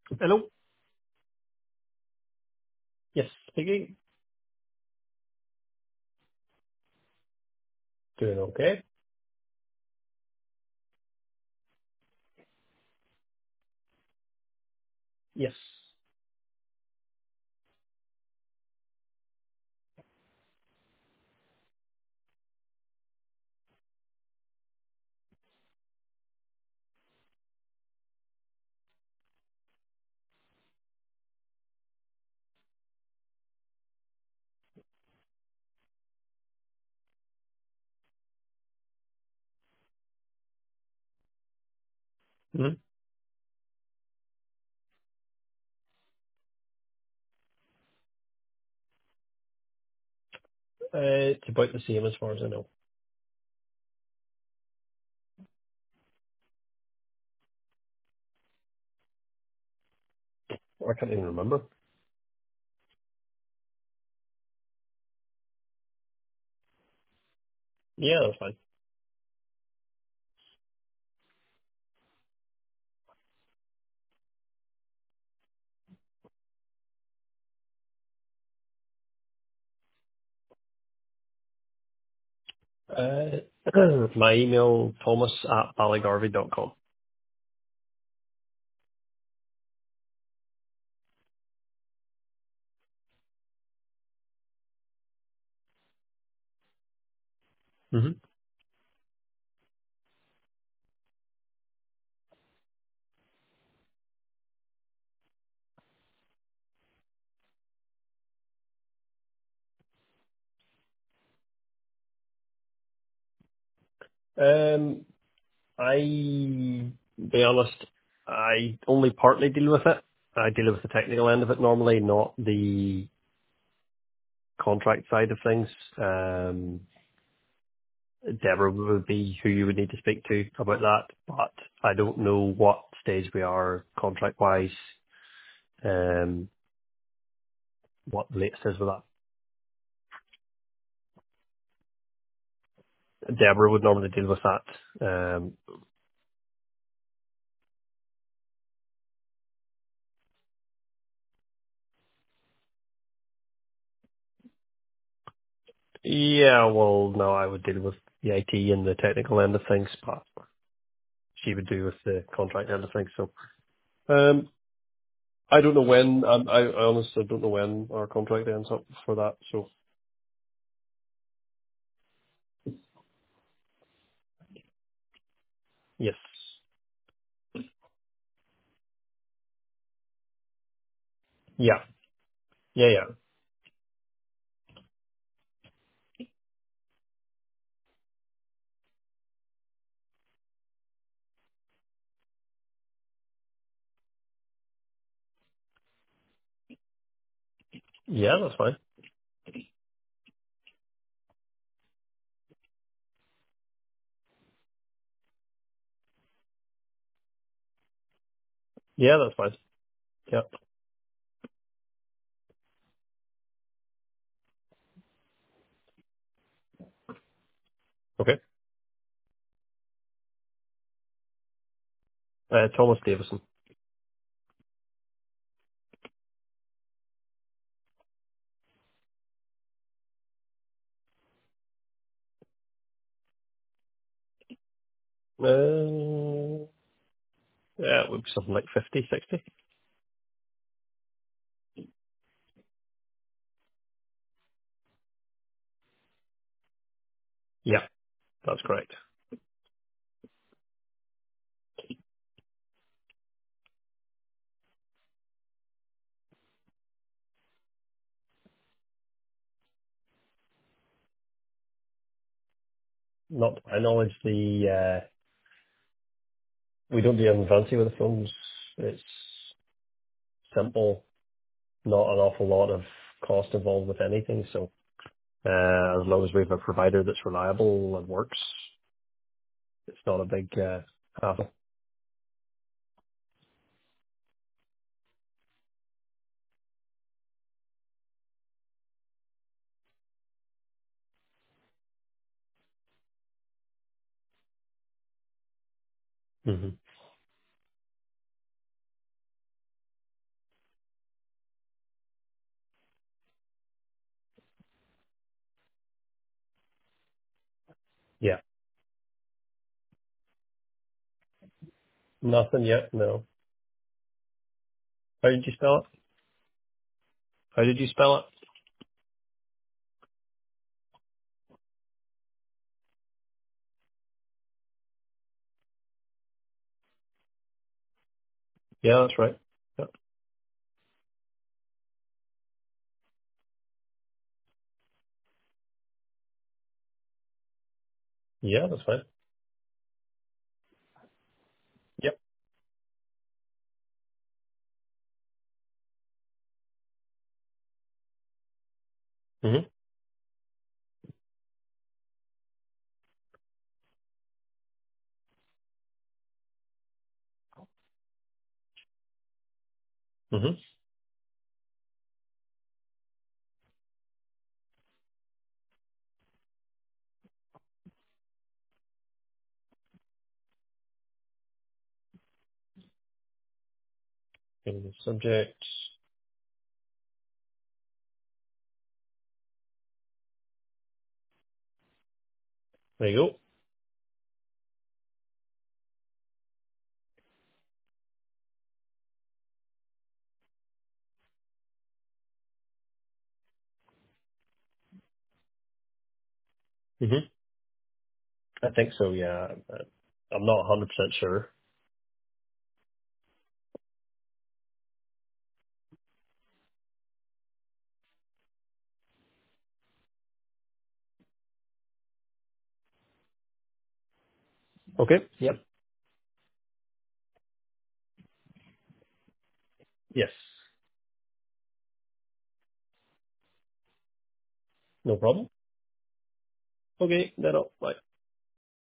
Hello. Yes, speaking. Doing okay. Yes. Mm-hmm. It's about the same as far as I know. I can't even remember. Yeah, that's fine. My email, thomas@ballygarvey.com. Mm-hmm. Be honest, I only partly deal with it. I deal with the technical end of it normally, not the contract side of things. Deborah would be who you would need to speak to about that, but I don't know what stage we are contract-wise, um, what the latest is with that. Deborah would normally deal with that. Yeah, well, no, I would deal with the IT and the technical end of things, but she would do with the contract end of things. So, I don't know when, I honestly don't know when our contract ends up for that. So, yes. Yeah. Yeah, yeah. Yeah, that's fine. Yeah, that's fine. Yeah. Okay. Thomas Davison. Yeah, it would be something like 50, 60. Yeah, that's correct. Not to my knowledge, we don't do anything fancy with the phones. It's simple, not an awful lot of cost involved with anything. So, as long as we have a provider that's reliable and works, it's not a big hassle. hmm Yeah. Nothing yet. No. How did you spell it? How did you spell it? Yeah, that's right. Yeah. Yeah, that's fine. Yep. Mhm. Mhm. And the subject. There you go. Mhm. I think so. Yeah. I'm not 100% sure. Okay. Yep. Yes. No problem. Okay. That'll. Bye.